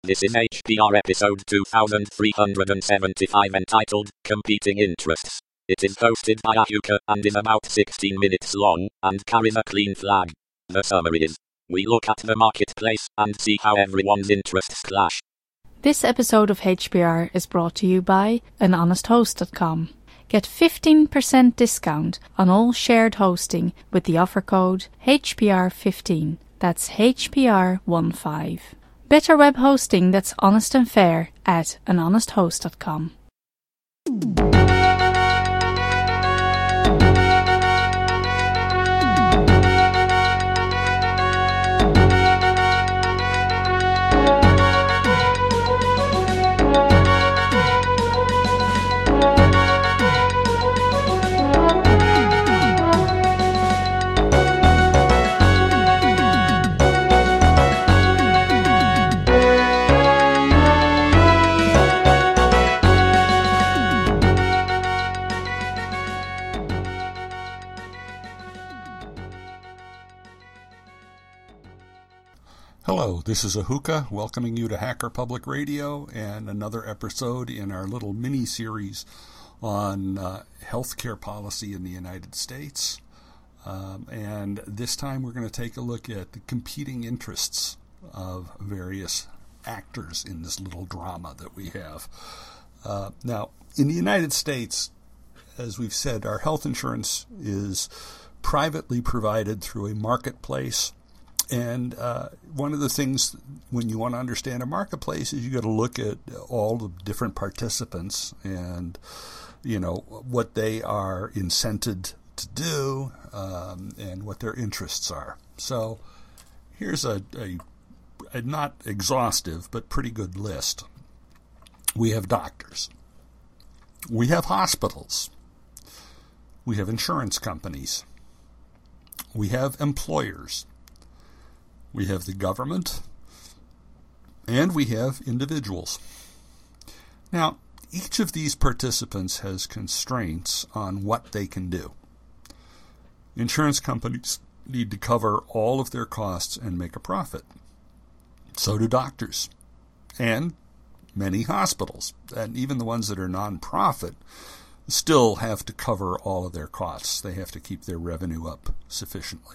This is HPR episode 2375 entitled Competing Interests. It is hosted by Ahuka and is about 16 minutes long and carries a clean flag. The summary is, we look at the marketplace and see how everyone's interests clash. This episode of HPR is brought to you by anhonesthost.com. Get 15% discount on all shared hosting with the offer code HPR15. That's HPR15. Better web hosting that's honest and fair at anhonesthost.com. Hello, this is Ahuka welcoming you to Hacker Public Radio and another episode in our little mini-series on healthcare policy in the United States. And this time we're going to take a look at the competing interests of various actors in this little drama that we have. Now, in the United States, as we've said, our health insurance is privately provided through a marketplace. And one of the things when you want to understand a marketplace is you got to look at all the different participants and, you know, what they are incented to do and what their interests are. So here's a not exhaustive but pretty good list. We have doctors. We have hospitals. We have insurance companies. We have employers. We have the government, and we have individuals. Now, each of these participants has constraints on what they can do. Insurance companies need to cover all of their costs and make a profit. So do doctors, and many hospitals, and even the ones that are nonprofit still have to cover all of their costs. They have to keep their revenue up sufficiently.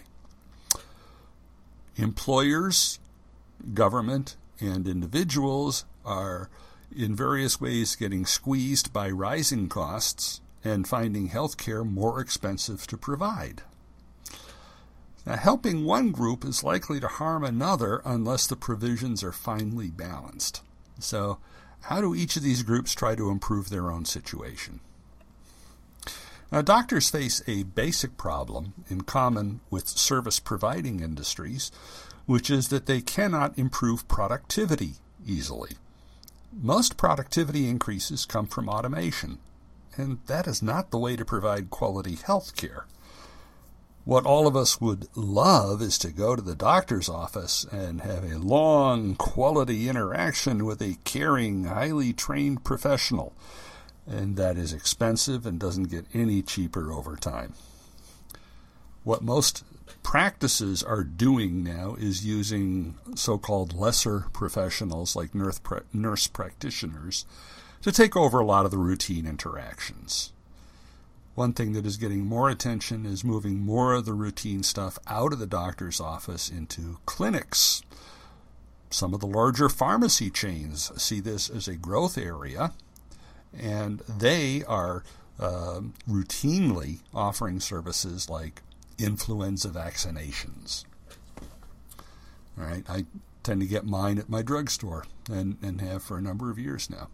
Employers, government, and individuals are in various ways getting squeezed by rising costs and finding health care more expensive to provide. Now, helping one group is likely to harm another unless the provisions are finely balanced. So, how do each of these groups try to improve their own situation? Now, doctors face a basic problem in common with service-providing industries, which is that they cannot improve productivity easily. Most productivity increases come from automation, and that is not the way to provide quality health care. What all of us would love is to go to the doctor's office and have a long, quality interaction with a caring, highly trained professional. And that is expensive and doesn't get any cheaper over time. What most practices are doing now is using so-called lesser professionals like nurse practitioners to take over a lot of the routine interactions. One thing that is getting more attention is moving more of the routine stuff out of the doctor's office into clinics. Some of the larger pharmacy chains see this as a growth area, and they are routinely offering services like influenza vaccinations. All right, I tend to get mine at my drugstore and have for a number of years now.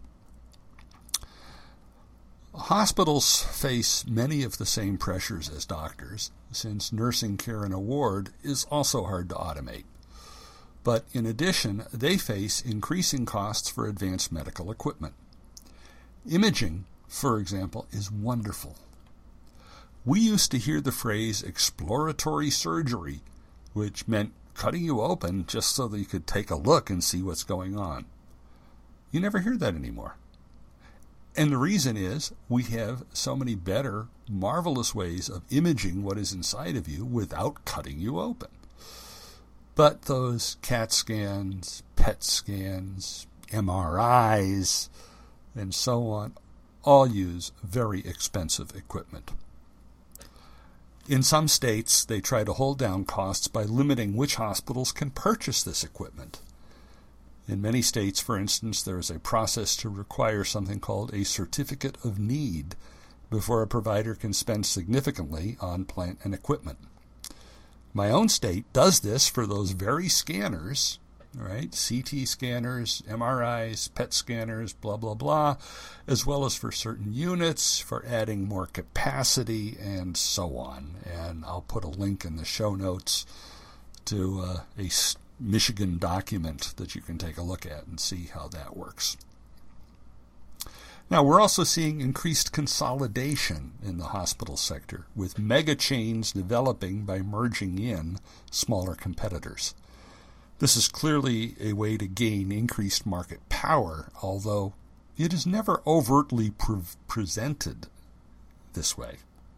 Hospitals face many of the same pressures as doctors, since nursing care in a ward is also hard to automate. But in addition, they face increasing costs for advanced medical equipment. Imaging, for example, is wonderful. We used to hear the phrase exploratory surgery, which meant cutting you open just so that you could take a look and see what's going on. You never hear that anymore. And the reason is we have so many better, marvelous ways of imaging what is inside of you without cutting you open. But those CAT scans, PET scans, MRIs, and so on, all use very expensive equipment. In some states, they try to hold down costs by limiting which hospitals can purchase this equipment. In many states, for instance, there is a process to require something called a certificate of need before a provider can spend significantly on plant and equipment. My own state does this for those very scanners, right? CT scanners, MRIs, PET scanners, blah, blah, blah, as well as for certain units, for adding more capacity, and so on. And I'll put a link in the show notes to a Michigan document that you can take a look at and see how that works. Now, we're also seeing increased consolidation in the hospital sector, with mega chains developing by merging in smaller competitors. This is clearly a way to gain increased market power, although it is never overtly presented this way.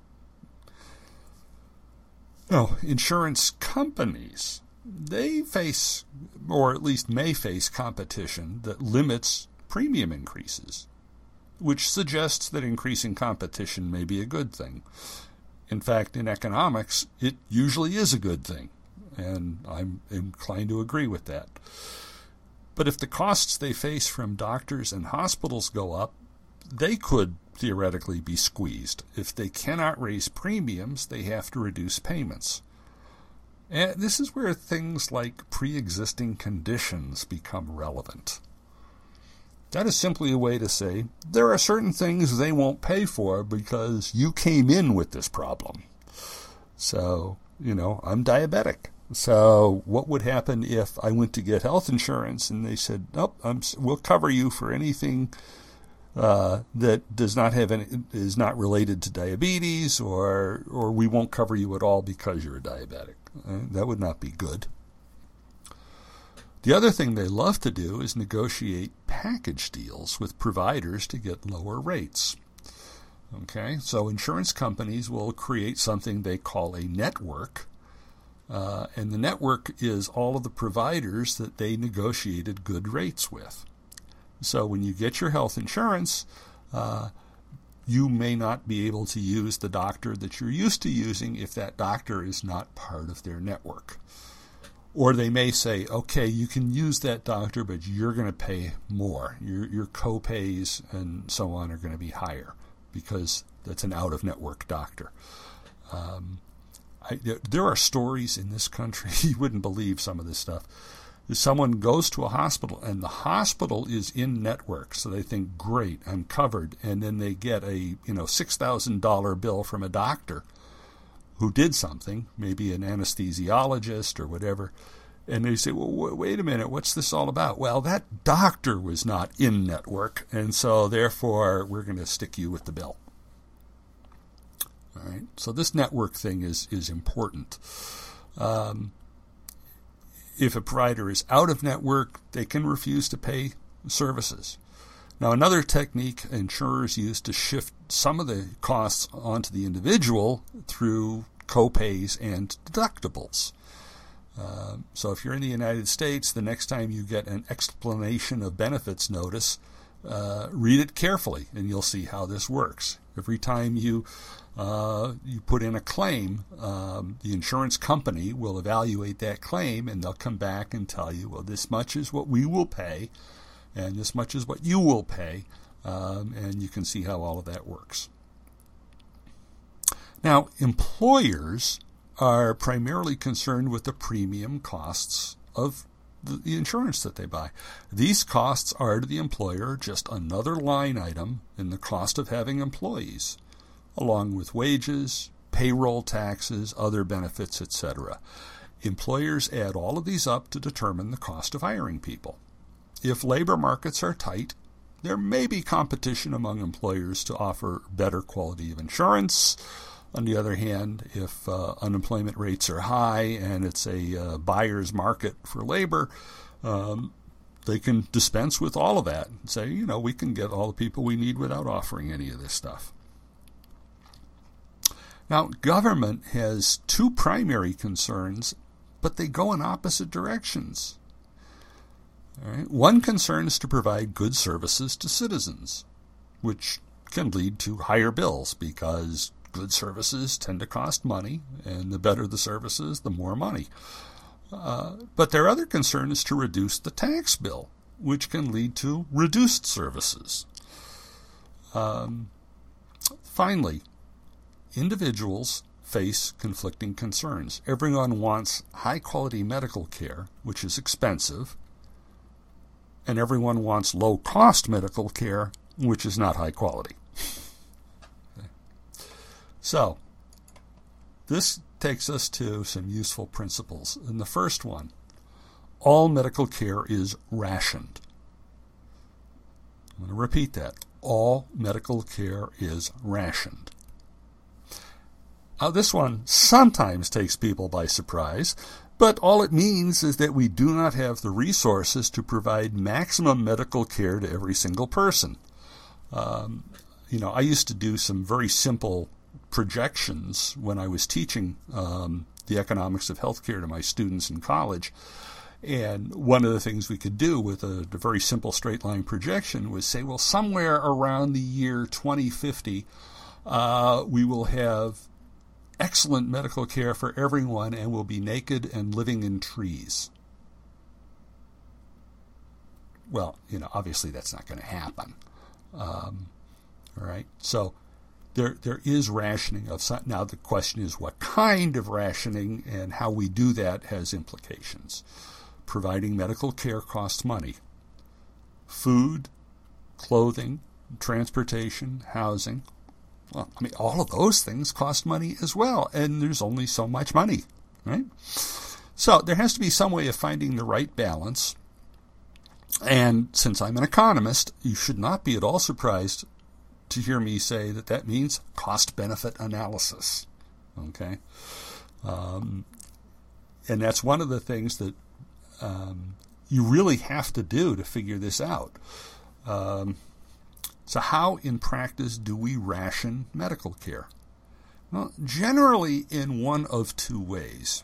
Now, insurance companies, they face, or at least may face, competition that limits premium increases, which suggests that increasing competition may be a good thing. In fact, in economics, it usually is a good thing, and I'm inclined to agree with that. But if the costs they face from doctors and hospitals go up, they could theoretically be squeezed. If they cannot raise premiums, they have to reduce payments. And this is where things like pre-existing conditions become relevant. That is simply a way to say there are certain things they won't pay for because you came in with this problem. So, I'm diabetic. So what would happen if I went to get health insurance and they said, nope, we'll cover you for anything that does not have is not related to diabetes, or we won't cover you at all because you're a diabetic. That would not be good. The other thing they love to do is negotiate package deals with providers to get lower rates. Okay, so insurance companies will create something they call a network, and the network is all of the providers that they negotiated good rates with. So when you get your health insurance, you may not be able to use the doctor that you're used to using if that doctor is not part of their network. Or they may say, okay, you can use that doctor, but you're going to pay more. Your co-pays and so on are going to be higher because that's an out-of-network doctor. There are stories in this country, you wouldn't believe some of this stuff. Someone goes to a hospital, and the hospital is in network, so they think, great, I'm covered, and then they get a $6,000 bill from a doctor who did something, maybe an anesthesiologist or whatever, and they say, well, wait a minute, what's this all about? Well, that doctor was not in network, and so therefore we're going to stick you with the bill. All right, so this network thing is important. If a provider is out of network, they can refuse to pay services. Now, another technique insurers use to shift some of the costs onto the individual through co-pays and deductibles. So if you're in the United States, the next time you get an explanation of benefits notice, read it carefully, and you'll see how this works. Every time you put in a claim, the insurance company will evaluate that claim, and they'll come back and tell you, well, this much is what we will pay, and this much is what you will pay, and you can see how all of that works. Now, employers are primarily concerned with the premium costs of the insurance that they buy. These costs are to the employer just another line item in the cost of having employees, along with wages, payroll taxes, other benefits, etc. Employers add all of these up to determine the cost of hiring people. If labor markets are tight, there may be competition among employers to offer better quality of insurance. On the other hand, if unemployment rates are high and it's a buyer's market for labor, they can dispense with all of that and say, we can get all the people we need without offering any of this stuff. Now, government has two primary concerns but they go in opposite directions. All right? One concern is to provide good services to citizens, which can lead to higher bills because good services tend to cost money, and the better the services, the more money. But their other concern is to reduce the tax bill, which can lead to reduced services. Finally, individuals face conflicting concerns. Everyone wants high-quality medical care, which is expensive, and everyone wants low-cost medical care, which is not high quality. Okay. So, this takes us to some useful principles. And the first one, all medical care is rationed. I'm going to repeat that. All medical care is rationed. Now, this one sometimes takes people by surprise, but all it means is that we do not have the resources to provide maximum medical care to every single person. I used to do some very simple projections when I was teaching the economics of healthcare to my students in college. And one of the things we could do with a very simple straight line projection was say, well, somewhere around the year 2050, we will have excellent medical care for everyone and will be naked and living in trees. Well, obviously that's not going to happen. All right, so there is rationing of some. Now the question is what kind of rationing, and how we do that has implications. Providing medical care costs money. Food, clothing, transportation, housing. Well, all of those things cost money as well, and there's only so much money, right? So there has to be some way of finding the right balance. And since I'm an economist, you should not be at all surprised to hear me say that means cost-benefit analysis, okay? And that's one of the things that you really have to do to figure this out. So how, in practice, do we ration medical care? Well, generally in one of two ways.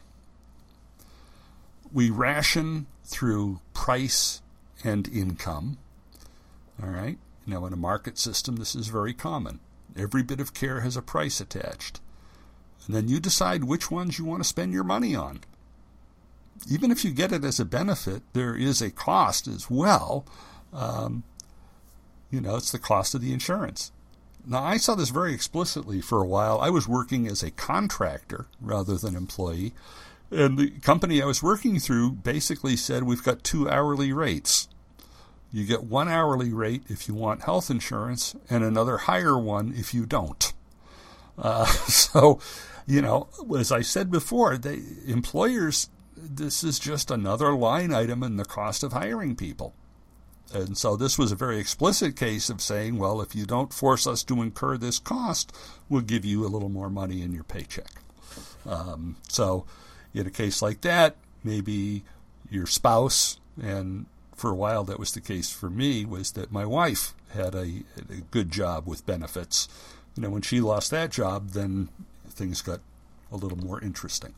We ration through price and income. All right? In a market system, this is very common. Every bit of care has a price attached. And then you decide which ones you want to spend your money on. Even if you get it as a benefit, there is a cost as well. It's the cost of the insurance. Now, I saw this very explicitly for a while. I was working as a contractor rather than employee, and the company I was working through basically said, we've got 2 hourly rates. You get 1 hourly rate if you want health insurance, and another higher one if you don't. So, as I said before, employers, this is just another line item in the cost of hiring people. And so this was a very explicit case of saying, well, if you don't force us to incur this cost, we'll give you a little more money in your paycheck. So in a case like that, maybe your spouse, and for a while that was the case for me, was that my wife had a good job with benefits. When she lost that job, then things got a little more interesting.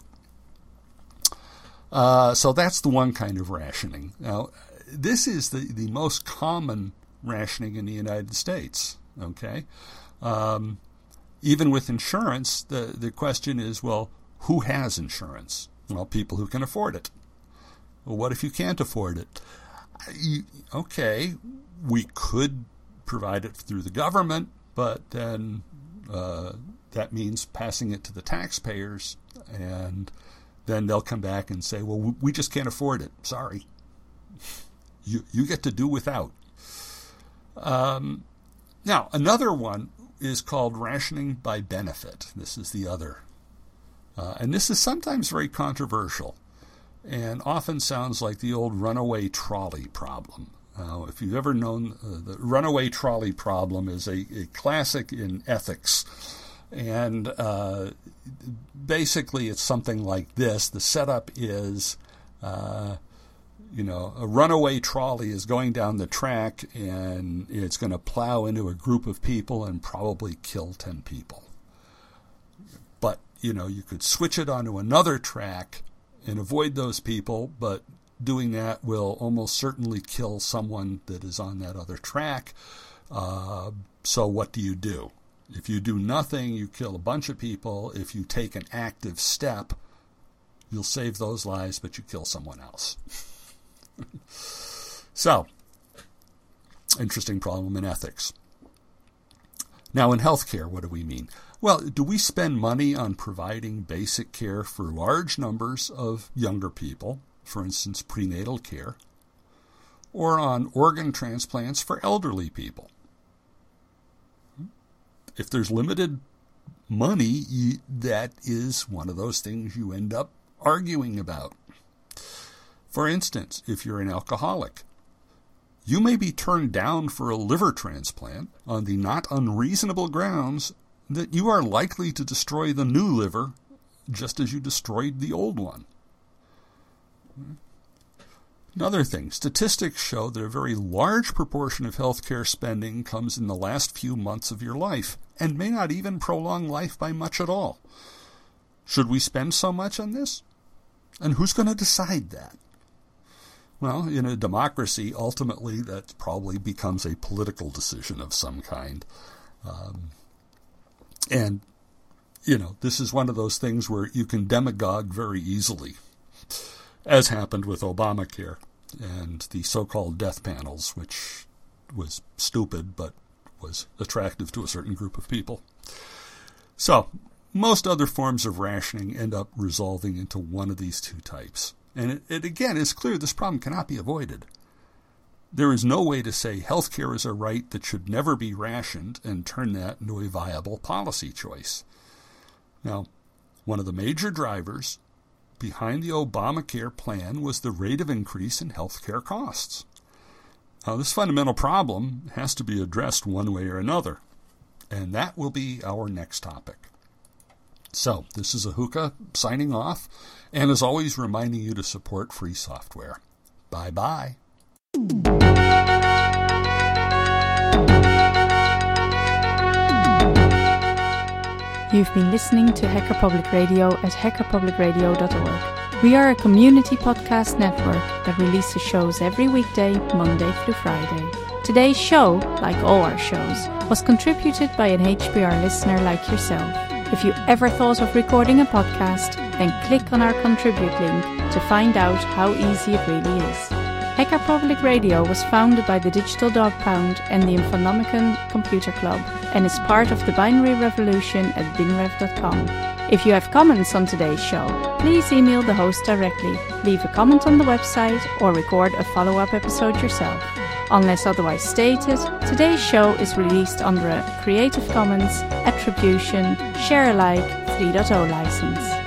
So that's the one kind of rationing. Now, this is the most common rationing in the United States, okay? Even with insurance, the question is, well, who has insurance? Well, people who can afford it. Well, what if you can't afford it? Okay, we could provide it through the government, but then that means passing it to the taxpayers, and then they'll come back and say, well, we just can't afford it. Sorry. You get to do without. Now, another one is called rationing by benefit. This is the other. And this is sometimes very controversial and often sounds like the old runaway trolley problem. If you've ever known, the runaway trolley problem is a classic in ethics. And basically it's something like this. The setup is, a runaway trolley is going down the track and it's going to plow into a group of people and probably kill 10 people. But, you could switch it onto another track and avoid those people, but doing that will almost certainly kill someone that is on that other track. So what do you do? If you do nothing, you kill a bunch of people. If you take an active step, you'll save those lives, but you kill someone else. So, interesting problem in ethics. Now, in healthcare, what do we mean? Well, do we spend money on providing basic care for large numbers of younger people, for instance, prenatal care, or on organ transplants for elderly people? If there's limited money, that is one of those things you end up arguing about. For instance, if you're an alcoholic, you may be turned down for a liver transplant on the not unreasonable grounds that you are likely to destroy the new liver just as you destroyed the old one. Another thing, statistics show that a very large proportion of healthcare spending comes in the last few months of your life and may not even prolong life by much at all. Should we spend so much on this? And who's going to decide that? Well, in a democracy, ultimately, that probably becomes a political decision of some kind. And, this is one of those things where you can demagogue very easily, as happened with Obamacare and the so-called death panels, which was stupid but was attractive to a certain group of people. So, most other forms of rationing end up resolving into one of these two types. And it again is clear this problem cannot be avoided. There is no way to say healthcare is a right that should never be rationed and turn that into a viable policy choice. Now, one of the major drivers behind the Obamacare plan was the rate of increase in healthcare costs. Now, this fundamental problem has to be addressed one way or another, and that will be our next topic. So, this is Ahuka signing off, and as always reminding you to support free software. Bye-bye. You've been listening to Hacker Public Radio at hackerpublicradio.org. We are a community podcast network that releases shows every weekday, Monday through Friday. Today's show, like all our shows, was contributed by an HPR listener like yourself. If you ever thought of recording a podcast, then click on our Contribute link to find out how easy it really is. Hacker Public Radio was founded by the Digital Dog Pound and the Infonomicon Computer Club and is part of the binary revolution at binrev.com. If you have comments on today's show, please email the host directly, leave a comment on the website, or record a follow-up episode yourself. Unless otherwise stated, today's show is released under a Creative Commons Attribution Share Alike 3.0 license.